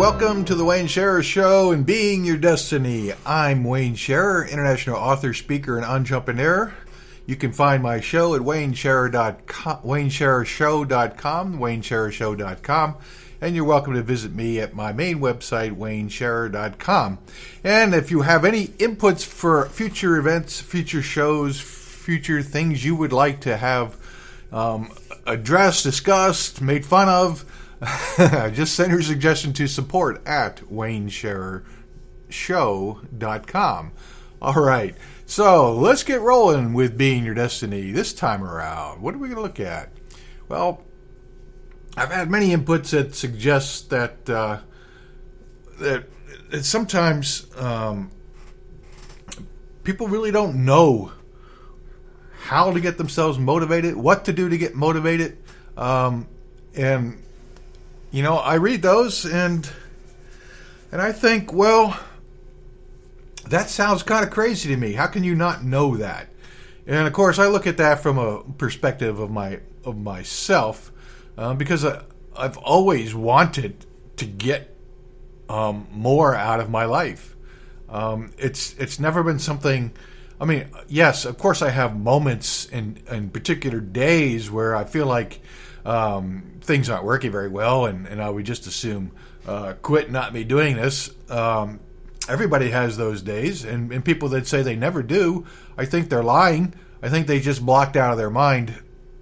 welcome to the Wayne Scherer Show and Being Your Destiny. I'm Wayne Scherer, international author, speaker, and entrepreneur. You can find my show at WayneSchererShow.com, WayneSchererShow.com, and you're welcome to visit me at my main website, WayneScherer.com. And if you have any inputs for future events, future shows, future things you would like to have addressed, discussed, made fun of, just send your suggestion to support at WayneSchererShow.com. All right, so let's get rolling with Being Your Destiny this time around. What are we going to look at? Well, I've had many inputs that suggest that that sometimes people really don't know how to get themselves motivated, what to do to get motivated, and you know, I read those and I think, well, that sounds kind of crazy to me. How can you not know that? And of course, I look at that from a perspective of myself, because I've always wanted to get more out of my life. It's never been something. I mean, yes, of course, I have moments in particular days where I feel like things aren't working very well, and I would just assume quit, not be doing this. Everybody has those days, and people that say they never do, I think they're lying. I think they just blocked out of their mind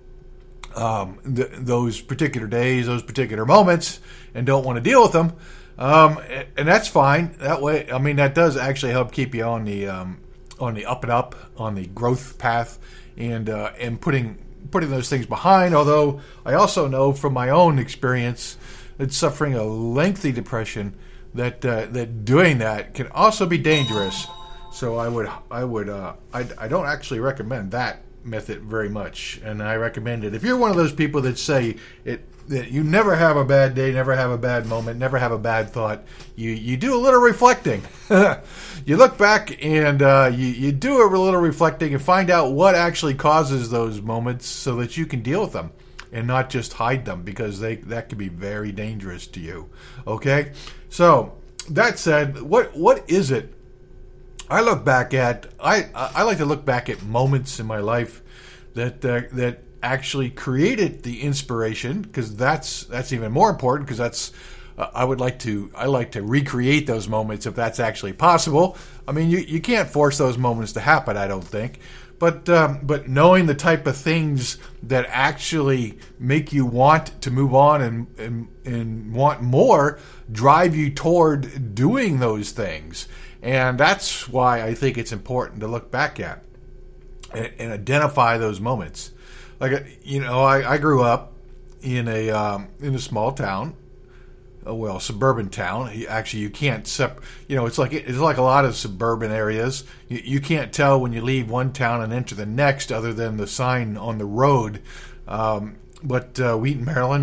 those particular days, those particular moments, and don't want to deal with them. And that's fine. That way, I mean, that does actually help keep you on the up and up, on the growth path, and putting those things behind. Although I also know from my own experience that suffering a lengthy depression, that doing that can also be dangerous. So I don't actually recommend that method very much, and I recommend it if you're one of those people that say that you never have a bad day, never have a bad moment, never have a bad thought. You do a little reflecting. You look back and you do a little reflecting and find out what actually causes those moments so that you can deal with them and not just hide them, because that can be very dangerous to you. Okay? So, that said, what is it I look back at? I like to look back at moments in my life that actually created the inspiration, because that's even more important, because that's I like to recreate those moments if that's actually possible. I mean, you can't force those moments to happen, I don't think, but knowing the type of things that actually make you want to move on and want more, drive you toward doing those things. And that's why I think it's important to look back at and identify those moments. Like, you know, I grew up in a small town, suburban town. Actually, you can't it's like a lot of suburban areas. You can't tell when you leave one town and enter the next, other than the sign on the road. But Wheaton, Maryland,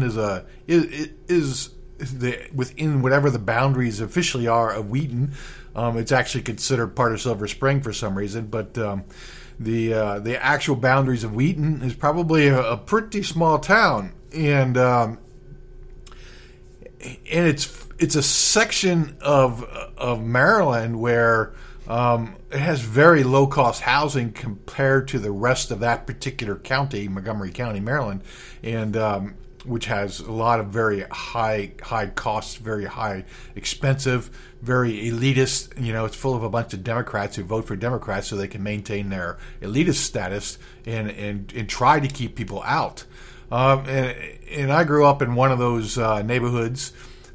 is within whatever the boundaries officially are of Wheaton. It's actually considered part of Silver Spring for some reason, but the actual boundaries of Wheaton is probably a pretty small town, and it's a section of Maryland where it has very low cost housing compared to the rest of that particular county, Montgomery County, Maryland, and which has a lot of very high costs, very high expensive, very elitist. You know, it's full of a bunch of Democrats who vote for Democrats so they can maintain their elitist status and try to keep people out. And I grew up in one of those neighborhoods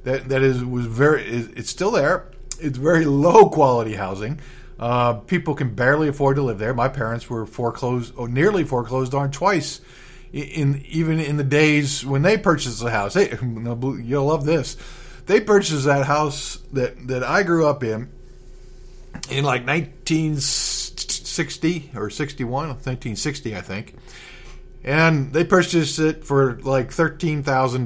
it's still there. It's very low quality housing. People can barely afford to live there. My parents were nearly foreclosed on twice. Even in the days when they purchased the house. You'll love this. They purchased that house that I grew up in like 1960 or 61, 1960, I think. And they purchased it for like $13,000,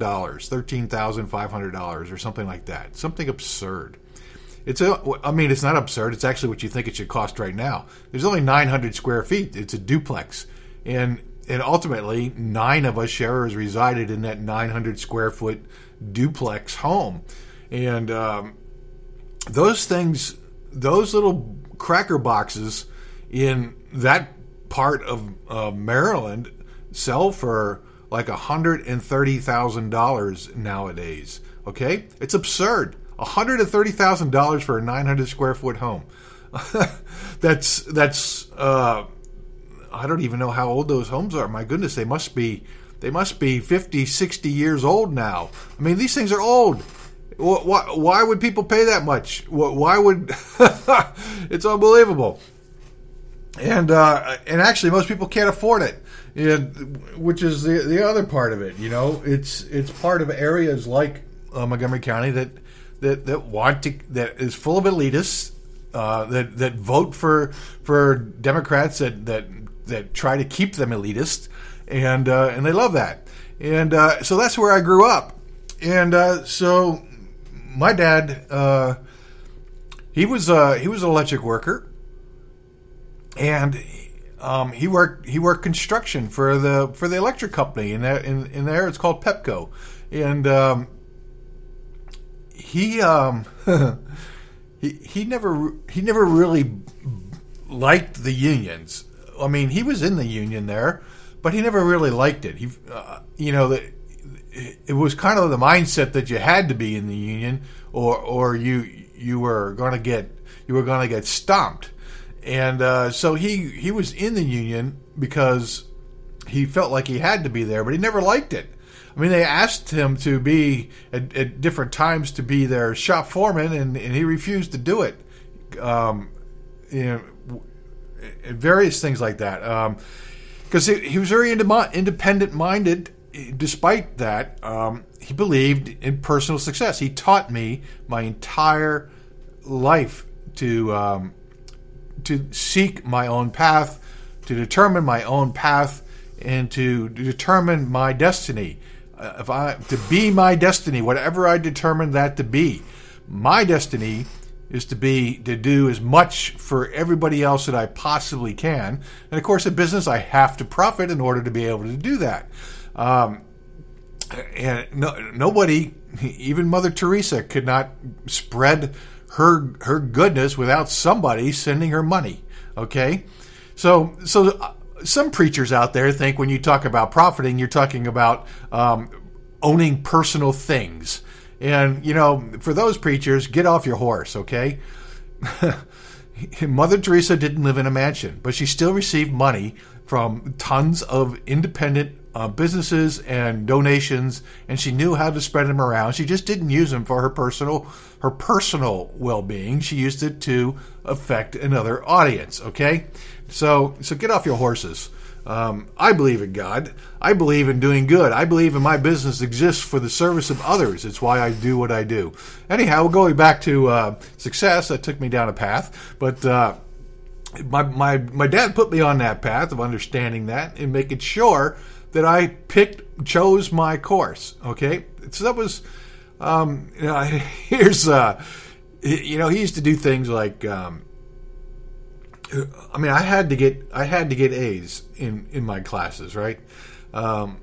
$13,500 or something like that. Something absurd. It's not absurd. It's actually what you think it should cost right now. There's only 900 square feet. It's a duplex. And ultimately, 9 of us sharers resided in that 900 square foot duplex home. And those things, those little cracker boxes in that part of Maryland sell for like $130,000 nowadays. Okay, it's absurd. $130,000 for a 900 square foot home. that's I don't even know how old those homes are. My goodness, they must be 50, 60 years old now. I mean, these things are old. Why would people pay that much? Why would it's unbelievable. And actually, most people can't afford it, which is the other part of it. You know, it's part of areas like Montgomery County that is full of elitists that vote for Democrats that try to keep them elitist, and they love that. And so that's where I grew up. And so my dad, he was an electric worker. And he worked construction for the electric company in there. It's called Pepco, and he never really liked the unions. I mean, he was in the union there, but he never really liked it. It was kind of the mindset that you had to be in the union, or you were going to get stomped. And so he was in the union because he felt like he had to be there, but he never liked it. I mean, they asked him to be at different times to be their shop foreman, and he refused to do it. Various things like that. Because he was very independent-minded. Despite that, he believed in personal success. He taught me my entire life to seek my own path, to determine my own path, and to determine my destiny. To be my destiny, whatever I determine that to be. My destiny is to do as much for everybody else that I possibly can. And of course, in business, I have to profit in order to be able to do that. And nobody, even Mother Teresa, could not spread her goodness without somebody sending her money. Okay, so some preachers out there think when you talk about profiting, you're talking about owning personal things. And for those preachers, get off your horse. Okay, Mother Teresa didn't live in a mansion, but she still received money from tons of independent businesses and donations, and she knew how to spread them around. She just didn't use them for her personal well-being. She used it to affect another audience. Okay, so get off your horses. I believe in God. I believe in doing good. I believe in my business exists for the service of others. It's why I do what I do. Anyhow, going back to success, that took me down a path, but my dad put me on that path of understanding that and making sure that I chose my course. Okay, so that was here's he used to do things like I had to get A's in my classes, right? And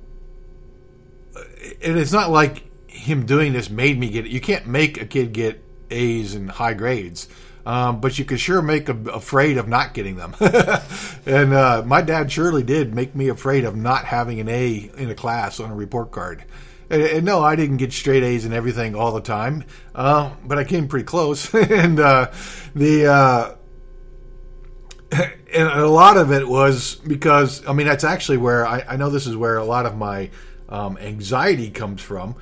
it's not like him doing this made me get it. You can't make a kid get A's and high grades. But you could sure make them afraid of not getting them. And my dad surely did make me afraid of not having an A in a class on a report card. And no, I didn't get straight A's and everything all the time, but I came pretty close. And and a lot of it was because, that's actually where I know this is where a lot of my anxiety comes from.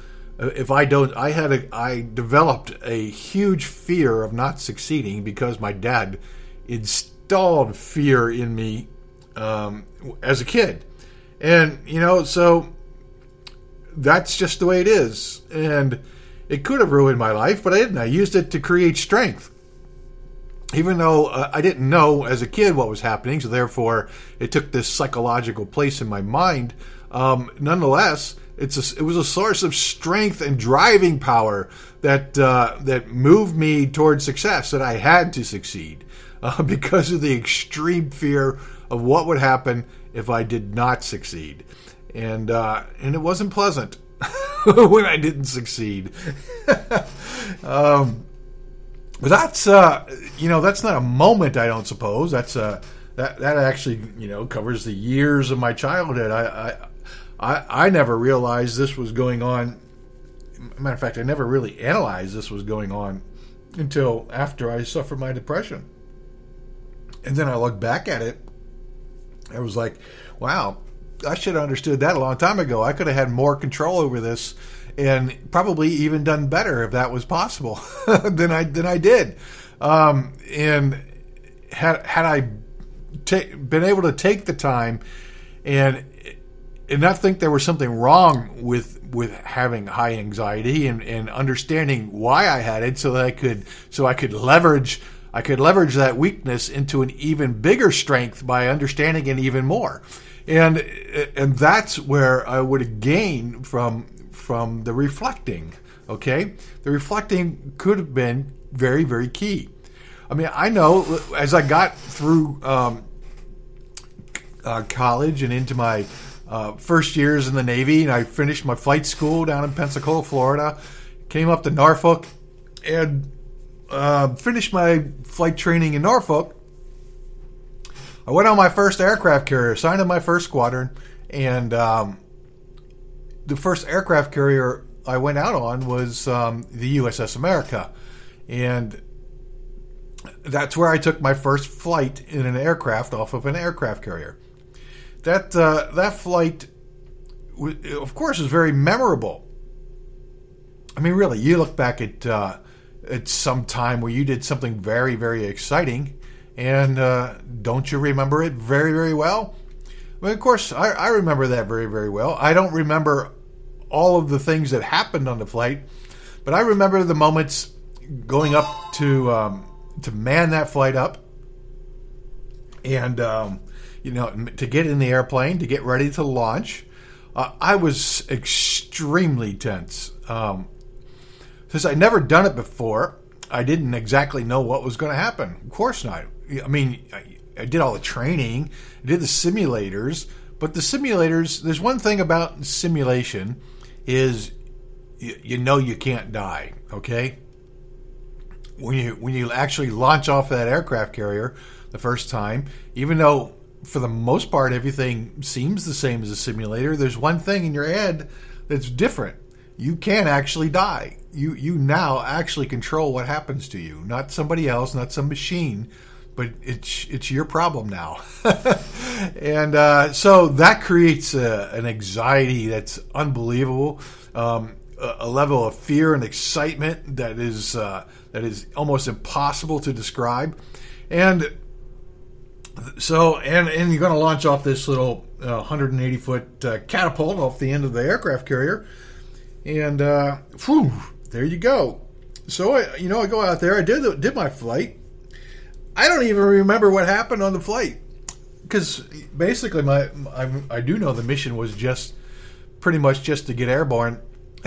I developed a huge fear of not succeeding because my dad installed fear in me as a kid. And, so that's just the way it is. And it could have ruined my life, but I didn't. I used it to create strength. Even though I didn't know as a kid what was happening, so therefore it took this psychological place in my mind. Nonetheless, it was a source of strength and driving power that moved me towards success, that I had to succeed because of the extreme fear of what would happen if I did not succeed. And it wasn't pleasant. when I didn't succeed. But that's that's not a moment, I don't suppose. That's that actually covers the years of my childhood. I never realized this was going on. Matter of fact, I never really analyzed this was going on until after I suffered my depression. And then I looked back at it. I was like, wow, I should have understood that a long time ago. I could have had more control over this and probably even done better if that was possible than I did. And had I been able to take the time and not think there was something wrong with having high anxiety and understanding why I had it, so that I could leverage that weakness into an even bigger strength by understanding it even more. And that's where I would have gained from the reflecting. Okay, the reflecting could have been very, very key. I mean, I know as I got through college and into my first years in the Navy, and I finished my flight school down in Pensacola, Florida, came up to Norfolk, and finished my flight training in Norfolk. I went on my first aircraft carrier, signed in my first squadron, and the first aircraft carrier I went out on was the USS America, and that's where I took my first flight in an aircraft off of an aircraft carrier. That flight, of course, is very memorable. I mean, really, you look back at some time where you did something very, very exciting, and don't you remember it very, very well? Well, of course, I remember that very, very well. I don't remember all of the things that happened on the flight, but I remember the moments going up to man that flight up, and to get in the airplane, to get ready to launch. I was extremely tense. Since I'd never done it before, I didn't exactly know what was going to happen. Of course not. I mean, I did all the training, I did the simulators, but the simulators, there's one thing about simulation is you can't die, okay? When you actually launch off that aircraft carrier the first time, even though for the most part everything seems the same as a simulator, there's one thing in your head that's different. You can actually die. You now actually control what happens to you, not somebody else, not some machine, but it's your problem now. And so that creates an anxiety that's unbelievable, a level of fear and excitement that is almost impossible to describe. And so, and you're going to launch off this little 180-foot catapult off the end of the aircraft carrier, and there you go. So I go out there. I did my flight. I don't even remember what happened on the flight, because basically I do know the mission was just pretty much just to get airborne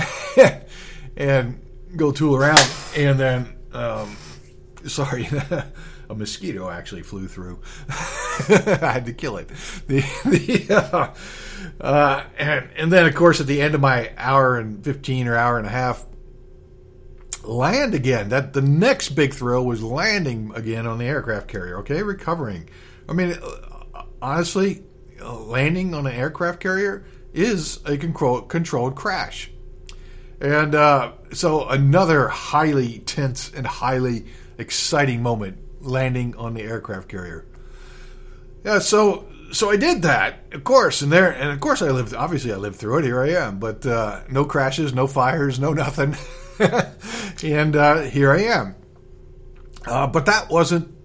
and go tool around, and then sorry. A mosquito actually flew through. I had to kill it. And then, of course, at the end of my hour and 15 or hour and a half, land again. The next big thrill was landing again on the aircraft carrier. Okay, recovering. I mean, honestly, landing on an aircraft carrier is a controlled crash. And so another highly tense and highly exciting moment, landing on the aircraft carrier. Yeah, so I did that, of course, and of course I lived through it. Here I am, but no crashes, no fires, no nothing, and here I am. But that wasn't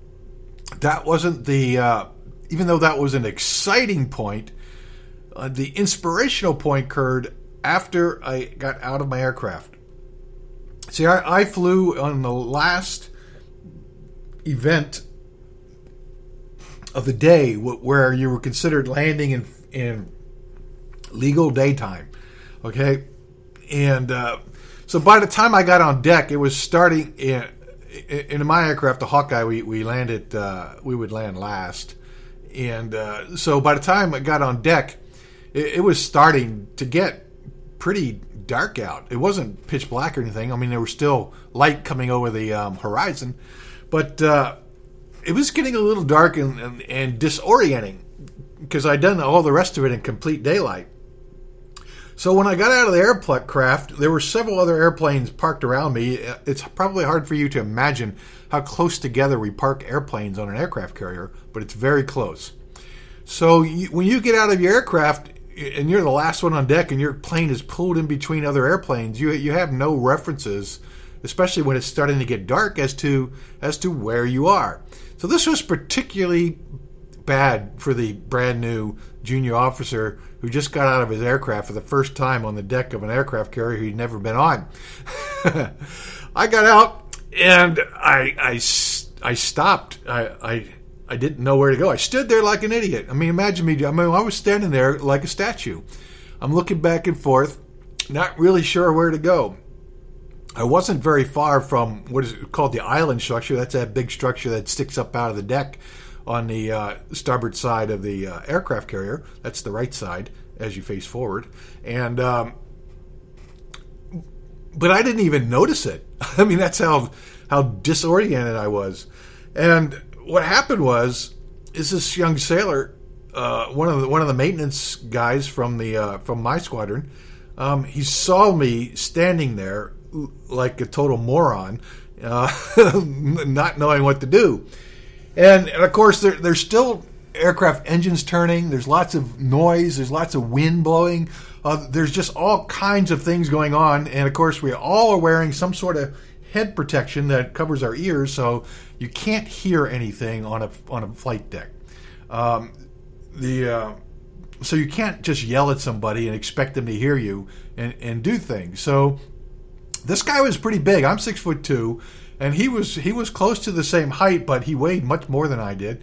the even though that was an exciting point, the inspirational point occurred after I got out of my aircraft. See, I flew on the last event of the day where you were considered landing in legal daytime, okay? And so by the time I got on deck, it was starting in my aircraft, the Hawkeye. We would land last, and so by the time I got on deck, it was starting to get pretty dark out. It wasn't pitch black or anything. I mean, there was still light coming over the horizon, but it was getting a little dark and disorienting because I'd done all the rest of it in complete daylight. So when I got out of the aircraft, there were several other airplanes parked around me. It's probably hard for you to imagine how close together we park airplanes on an aircraft carrier, but it's very close. So when you get out of your aircraft and you're the last one on deck and your plane is pulled in between other airplanes, you have no references, especially when it's starting to get dark, as to where you are. So this was particularly bad for the brand new junior officer who just got out of his aircraft for the first time on the deck of an aircraft carrier he'd never been on. I got out and I stopped. I didn't know where to go. I stood there like an idiot. I mean, imagine me. I was standing there like a statue. I'm looking back and forth, not really sure where to go. I wasn't very far from what is called the island structure. That's that big structure that sticks up out of the deck on the starboard side of the aircraft carrier. That's the right side as you face forward. And but I didn't even notice it. I mean, that's how disoriented I was. And what happened is this young sailor, one of the maintenance guys from my squadron, he saw me standing there like a total moron, not knowing what to do. And of course, there's still aircraft engines turning. There's lots of noise. There's lots of wind blowing. There's just all kinds of things going on. And of course, we all are wearing some sort of head protection that covers our ears, so you can't hear anything on a flight deck. So you can't just yell at somebody and expect them to hear you and do things. So this guy was pretty big. I'm 6'2", and he was close to the same height, but he weighed much more than I did.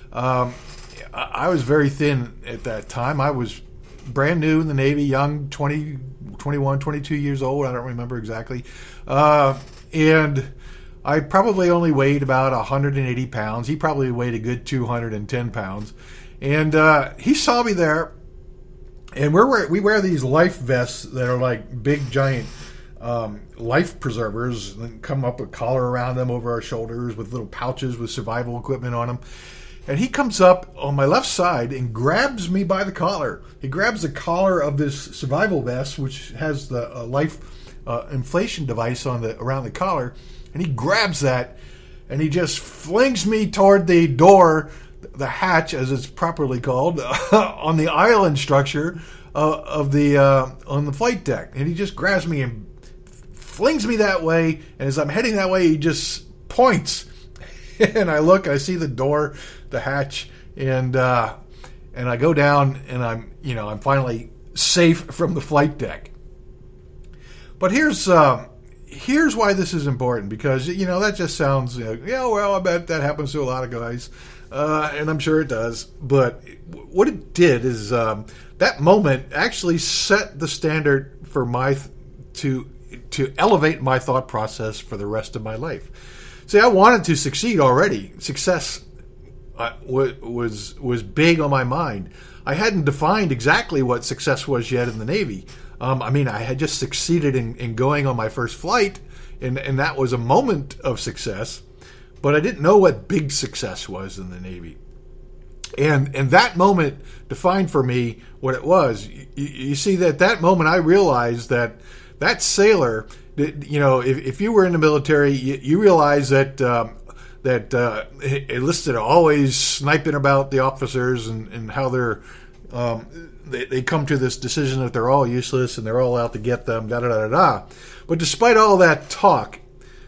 I was very thin at that time. I was brand new in the Navy, young, 20, 21, 22 years old. I don't remember exactly. And I probably only weighed about 180 pounds. He probably weighed a good 210 pounds. And he saw me there. And we wear these life vests that are like big, giant life preservers, and come up with a collar around them over our shoulders with little pouches with survival equipment on them. And he comes up on my left side and grabs me by the collar. He grabs the collar of this survival vest, which has the life inflation device around the collar, and he grabs that and he just flings me toward the door, the hatch as it's properly called, on the island structure on the flight deck. And he just grabs me and flings me that way, and as I'm heading that way, he just points. And I look, I see the door, the hatch, and I go down, and I'm finally safe from the flight deck. But here's why this is important, because that just sounds well, I bet that happens to a lot of guys, and I'm sure it does. But what it did is that moment actually set the standard for to elevate my thought process for the rest of my life. See, I wanted to succeed already. Success was big on my mind. I hadn't defined exactly what success was yet in the Navy. I had just succeeded in going on my first flight, and that was a moment of success. But I didn't know what big success was in the Navy. And that moment defined for me what it was. You see, that moment I realized that sailor, if you were in the military, you realize that enlisted are always sniping about the officers and how they come to this decision that they're all useless and they're all out to get them, da-da-da-da-da. But despite all that talk,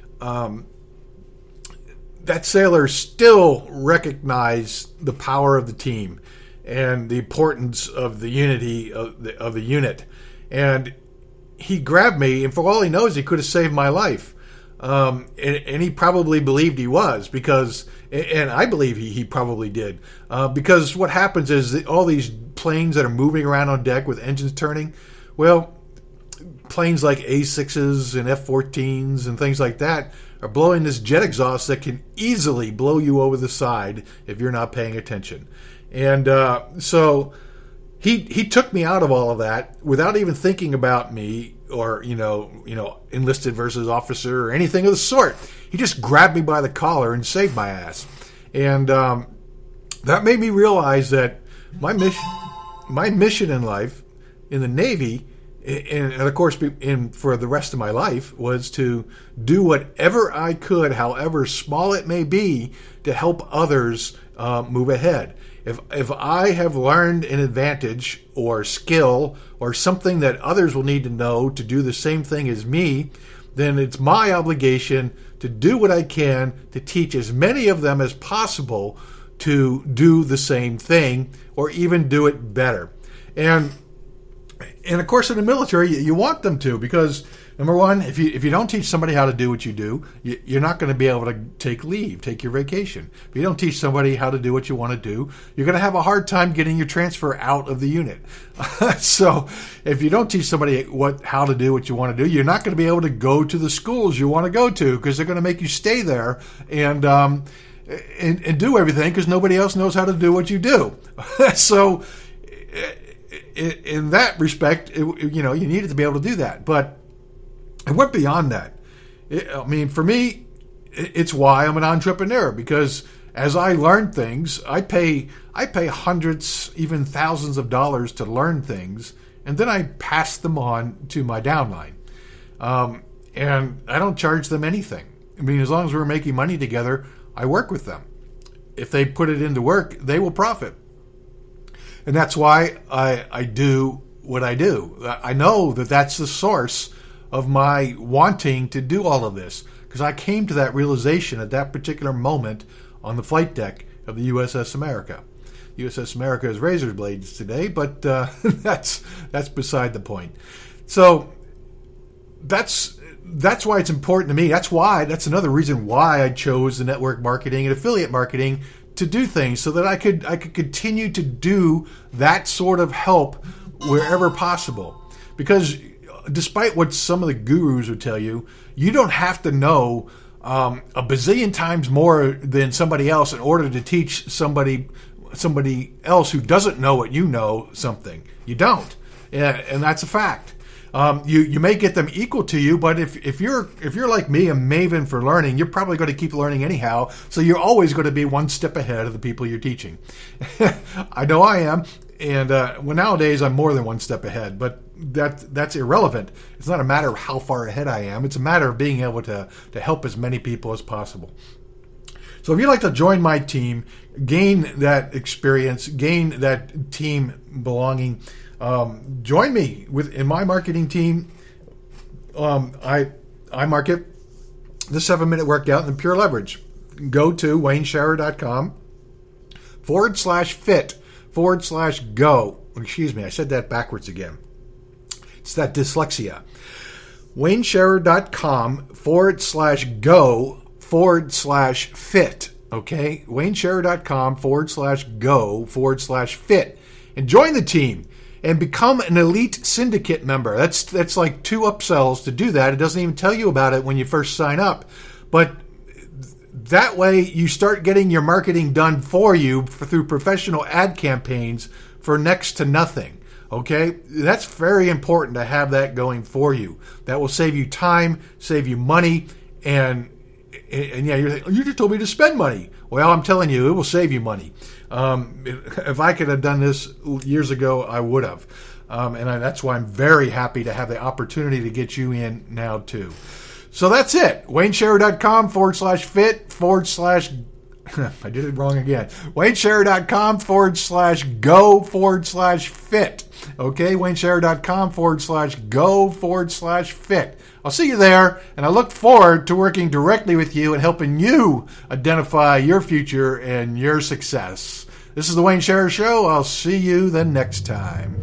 that sailor still recognized the power of the team and the importance of the unity of the unit. And he grabbed me, and for all he knows, he could have saved my life. And he probably believed he was, and I believe he probably did. Because what happens is that all these planes that are moving around on deck with engines turning, well, planes like A6s and F-14s and things like that are blowing this jet exhaust that can easily blow you over the side if you're not paying attention. And so he took me out of all of that without even thinking about me or enlisted versus officer or anything of the sort. He just grabbed me by the collar and saved my ass, and that made me realize that my mission in life in the Navy, and of course for the rest of my life, was to do whatever I could, however small it may be, to help others move ahead. If I have learned an advantage or skill or something that others will need to know to do the same thing as me, then it's my obligation to do what I can to teach as many of them as possible to do the same thing or even do it better. And of course, in the military, you want them to, because number one, if you don't teach somebody how to do what you do, you're not going to be able to take your vacation. If you don't teach somebody how to do what you want to do, you're going to have a hard time getting your transfer out of the unit. So if you don't teach somebody how to do what you want to do, you're not going to be able to go to the schools you want to go to, because they're going to make you stay there and do everything, because nobody else knows how to do what you do. So in that respect, you needed to be able to do that. But it went beyond that. For me, it's why I'm an entrepreneur, because as I learn things, I pay hundreds, even thousands of dollars to learn things, and then I pass them on to my downline. And I don't charge them anything. As long as we're making money together, I work with them. If they put it into work, they will profit. And that's why I do what I do. I know that that's the source of my wanting to do all of this, because I came to that realization at that particular moment on the flight deck of the USS America. USS America is razor blades today, but that's beside the point. So that's why it's important to me. That's another reason why I chose the network marketing and affiliate marketing to do things, so that I could continue to do that sort of help wherever possible. Because despite what some of the gurus would tell you, you don't have to know a bazillion times more than somebody else in order to teach somebody else who doesn't know what you know something. You don't, and that's a fact. You may get them equal to you, but if you're like me, a maven for learning, you're probably going to keep learning anyhow. So you're always going to be one step ahead of the people you're teaching. I know I am, and nowadays I'm more than one step ahead. But that's irrelevant. It's not a matter of how far ahead I am. It's a matter of being able to help as many people as possible. So if you'd like to join my team, gain that experience, gain that team belonging, join me in my marketing team. I market the 7-minute workout and the pure leverage. Go to WayneSharer.com/fit/go. Excuse me, I said that backwards again. It's that dyslexia. WayneSharer.com/go/fit. Okay, WayneSharer.com/go/fit, and join the team and become an elite syndicate member. That's like 2 upsells to do that. It doesn't even tell you about it when you first sign up, but that way you start getting your marketing done for you through professional ad campaigns for next to nothing. Okay, that's very important to have that going for you. That will save you time, save you money, and yeah, you just told me to spend money. Well, I'm telling you, it will save you money. If I could have done this years ago, I would have. That's why I'm very happy to have the opportunity to get you in now too. So that's it. WayneSharer.com/fit/ I did it wrong again. WayneSharer.com/go/fit. Okay, WayneSharer.com/go/fit. I'll see you there, and I look forward to working directly with you and helping you identify your future and your success. This is the Wayne Sharer Show. I'll see you the next time.